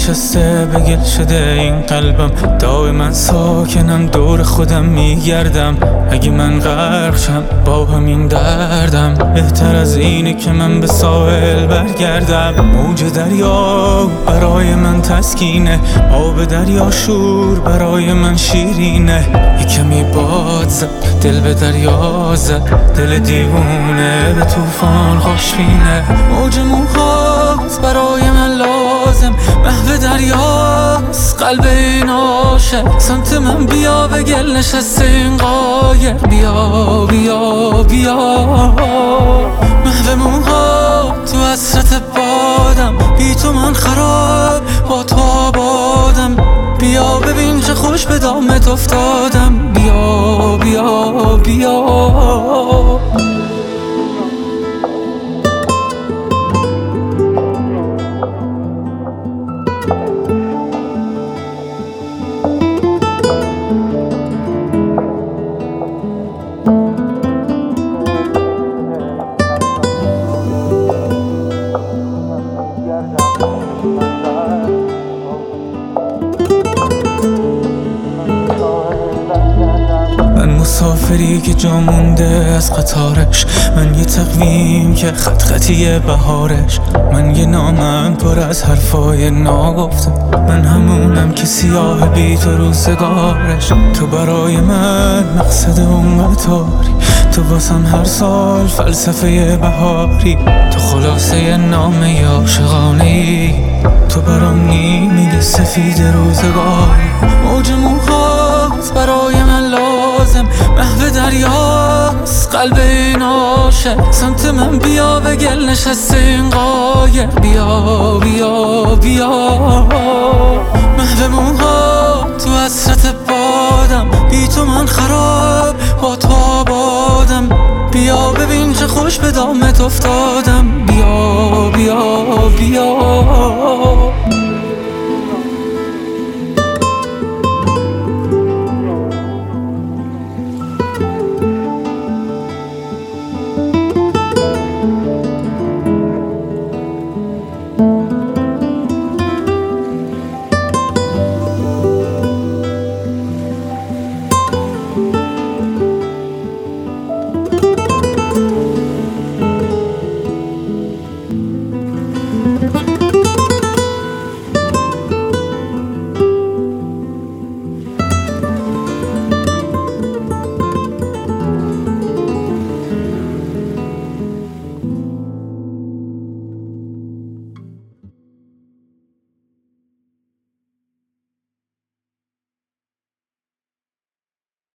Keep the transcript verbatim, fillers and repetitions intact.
نشسته به گل شده این قلبم، دائما ساکنم دور خودم میگردم. اگه من غرق شم با همین دردم، بهتر از اینه که من به ساحل برگردم. موج دریا برای من تسکینه، آب دریا شور برای من شیرینه. یه کمی باد زد دل به دریا زد، دل دیوونه به طوفان خوشبینه. موج موهات برای من لازم، محو دریاست قلب این عاشق. سمت من بیا به گل نشسته این قایر، بیا بیا بیا. محو موهات تو حسرت بادم، بی تو من خراب با تو آبادم. بیا ببین چه خوش به دامت افتادم، بیا بیا بیا. مسافری که جا مونده از قطارش، من یه تقویم که خط خطی بهارش. من یه نامم پر از حرفای ناگفته، من همونم که سیاه بی تو روزگارش. تو برای من مقصد اون قطاری، تو واسم هر سال فلسفه بهاری. تو خلاصه نامه عاشقانه ای، تو برام نیمی سفید روزگاری. موج موهات برای من لازم، محو دریاست قلب این عاشق. سمت من بیا به گل نشسته این قایر، بیا بیا بیا. محو موهات تو حسرت بادم، بی تو من خراب با تو آبادم. بیا ببین چه خوش به دامت افتادم، بیا بیا بیا.